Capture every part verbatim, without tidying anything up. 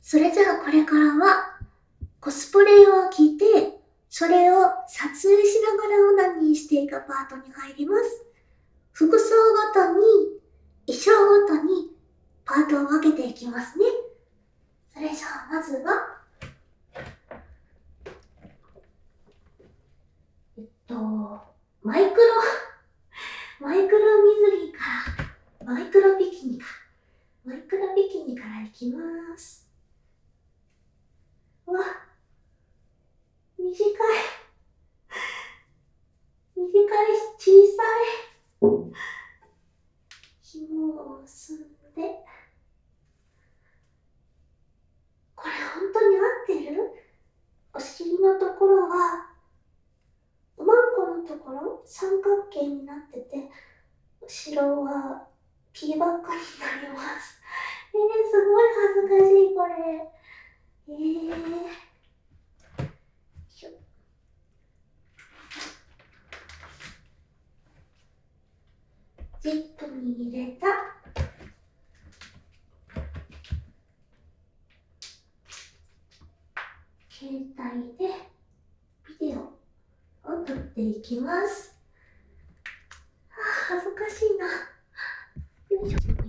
それじゃあこれからはコスプレを着て、それを撮影しながらオナニーしていくパートに入ります。服装ごとに、衣装ごとにパートを分けていきますね。それじゃあまずは、えっと、マイクロ、マイクロ水着から、マイクロビキニか。マイクロビキニからいきます。うわ、短い。短いし小さい。紐を結んで。これ本当に合ってる？お尻のところは、おまんこのところ三角形になってて、後ろはピーバックになります。えー、すごい恥ずかしいこれ。えー。ジップに入れた携帯でビデオを撮っていきます。あー、恥ずかしいな。よいしょ、向いてもらって。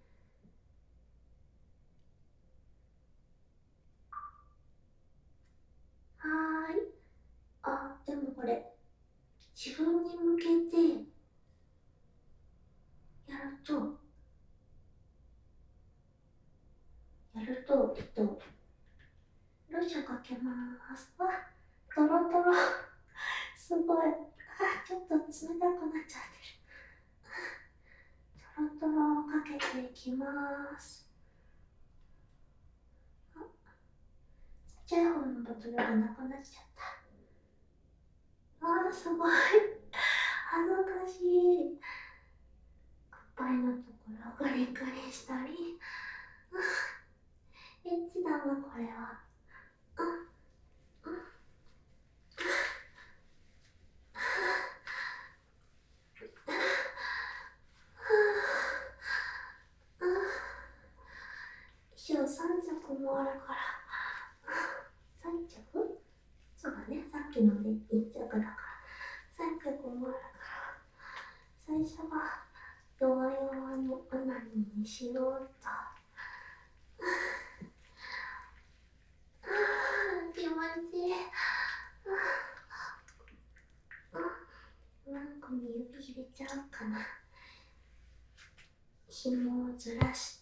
はーい。あ、でもこれ、自分に向けてやると、やると、えっと、ローションかけます。わ、トロトロ。すごい。あ、ちょっと冷たくなっちゃってる。トロトロをかけていきます。あ、ちっちゃい方のボトルがなくなっちゃった。あー、すごい。恥ずかしい。おっぱいのところをグリグリしたり。エッチだな、これは。あ、あ、衣装さん着もあるから。さん着？そうだね、さっきのでいっ着だから。さん着もあるから。最初は弱々のオナニーにしようと。気持ちいい。何個に指入れちゃうかな。紐をずらして、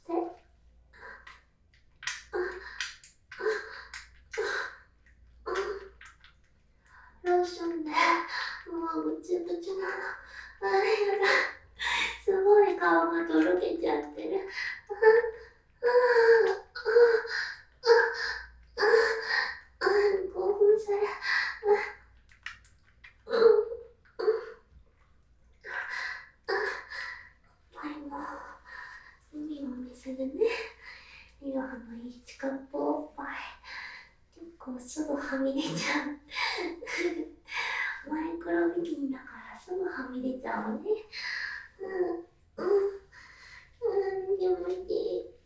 ローションでもうブチブチなの。あれやだ。すごい顔がとろけちゃってる。興奮する。前も海の水でね、岩のいい近くおっぱい結構すぐはみ出ちゃう。マイクロビキニだからすぐはみ出ちゃうね。うんうんうん、気持ちいい。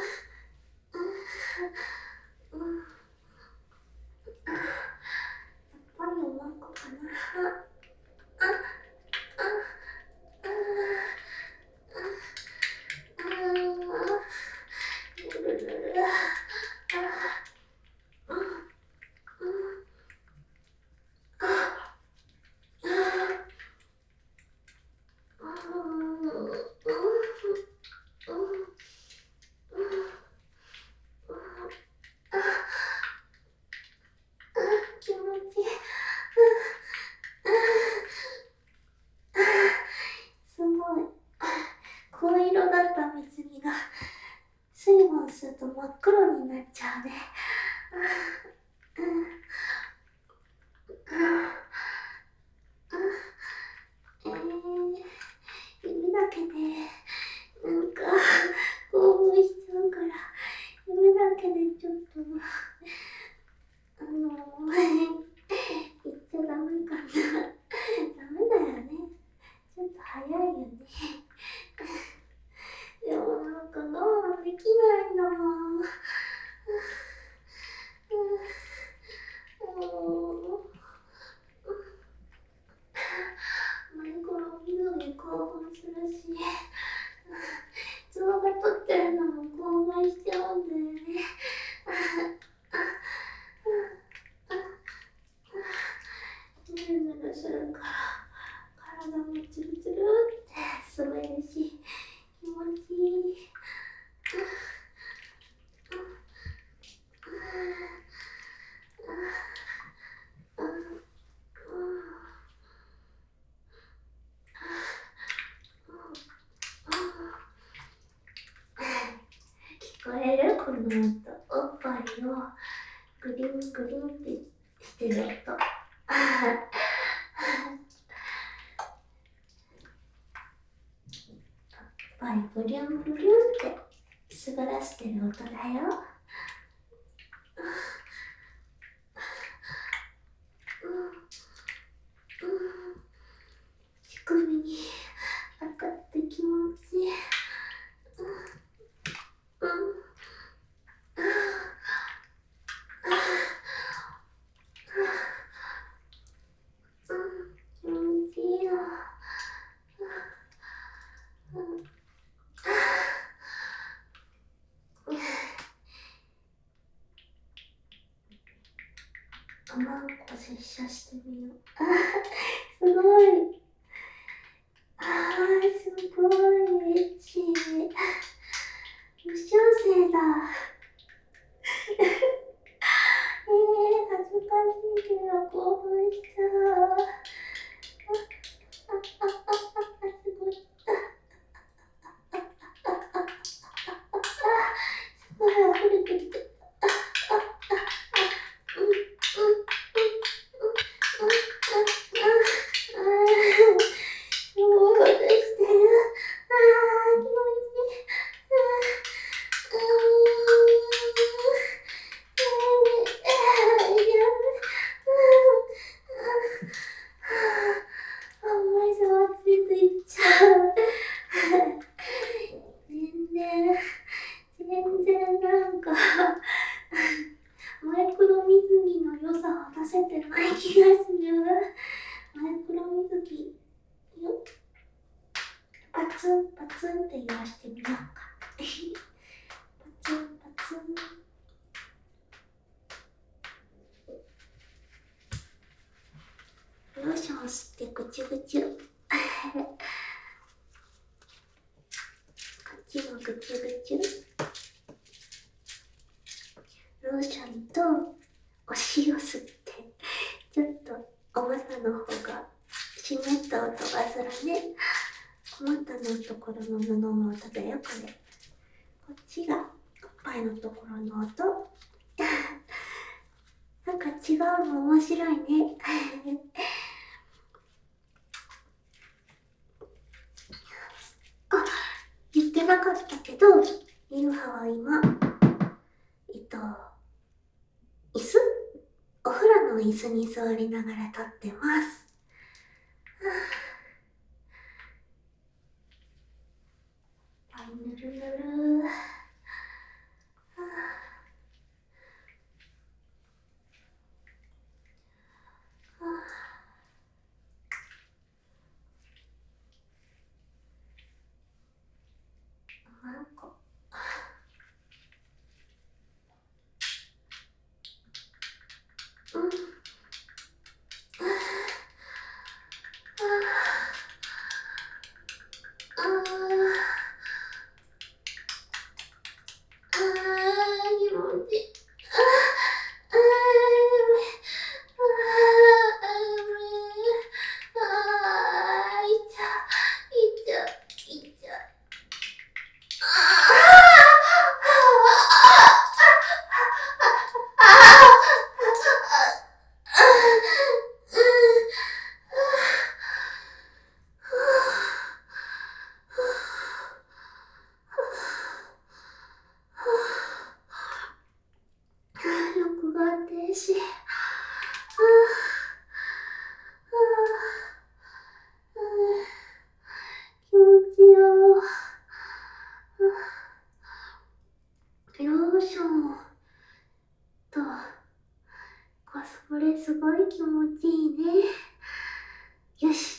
うん、やっぱりおまんこかな。あ、あ、あ、あ、ルルルル、あ、うん、うん、あ、気持ちいい。すごい。紺色だった水着が水分すると真っ黒になっちゃうね。えー、指だけでなんか興奮しちゃうから、指だけでちょっとあの言っちゃダメかな。ダメだよね。ちょっと早いよね。でもなんか我慢できないんだもん。 くの音、おっぱいをグリングリンってしてる音。おっぱいブリュンブリュンって滑らしてる音だよ。乳首に当たって気持ちいい。あまんこ接写してみよう。あー、すごい。あー、すごい。エッチ。無修正だ。えー、恥ずかしいけど興奮しちゃう。あ、あ、あ、あ、あ、すごい。すごい溢れてきて。全然なんかマイクロ水着の良さを出せてない気がする。マイクロ水着よっ、パツンパツンって言わしてみようか。パツンパツン。ローション吸ってぐちゅぐちゅ。こっちもぐちゅぐちゅ。ローションとお塩吸って、ちょっとお股の方が湿った音がするね。お股のところの布の音だよ、これ。こっちがおっぱいのところの音。なんか違うの面白いね。あ、言ってなかったけど、イルハは今、えっと、椅子？お風呂の椅子に座りながら撮ってます。はい、ぬるぬる。マンコ。うん。録画停止。気持ちよ。ローションとコスプレすごい気持ちいいね。よし。